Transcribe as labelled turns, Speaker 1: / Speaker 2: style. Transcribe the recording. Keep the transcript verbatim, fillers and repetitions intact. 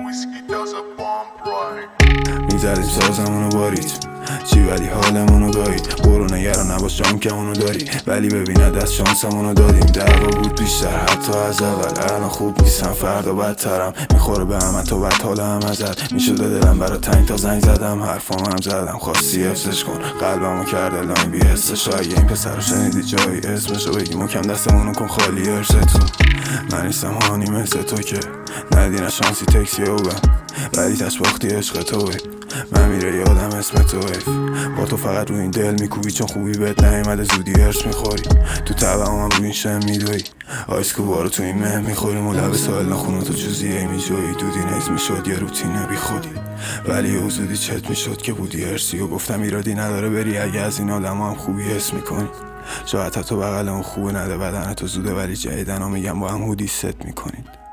Speaker 1: میزدیم سازمونو بارید چی ولی حالمونو گاهید. برو نگران نباش جام که اونو داری، ولی ببیند از شانسمونو دادیم. دعوا بود بیشتر حتی از اول، الان خوب نیستم فردا بدترم. میخوره به همه تو بد حالم ازت، میشده دلم برا تنگ تا زنگ زدم. حرفام هم زدم خواستی حفظش کن، قلبمو کرده لاین بی حسش. اگه این پسرو شنیدی جایی اسمشو بگی محکم دستمونو کن خالی ارستون. من نیستم هانی مثل تو که ندی نه شانسی تکسی او بم، ولی تش باختی عشق توی. من میره یادم اسم تو حیف، با تو فقط رو این دل میکوبی چون خوبی بهت نیومده زودی ارس میخوری. تو تبعم هم رو این شم میدوی، آیسکو بارو تو این مهم میخوریم و لب سایل نخونه تو جوزیه میجوی. دودی نیز میشد یه روتینه بی خودی، ولی او زودی چت میشد که بودی ارسی. و گفتم ایرادی نداره بری اگه از این آدم هم خوبی حس میکنی. شاید حتی بغل اون خوبه نده بدن تو زوده، ولی جدیدن ها میگم با هم هودی ست میکنید.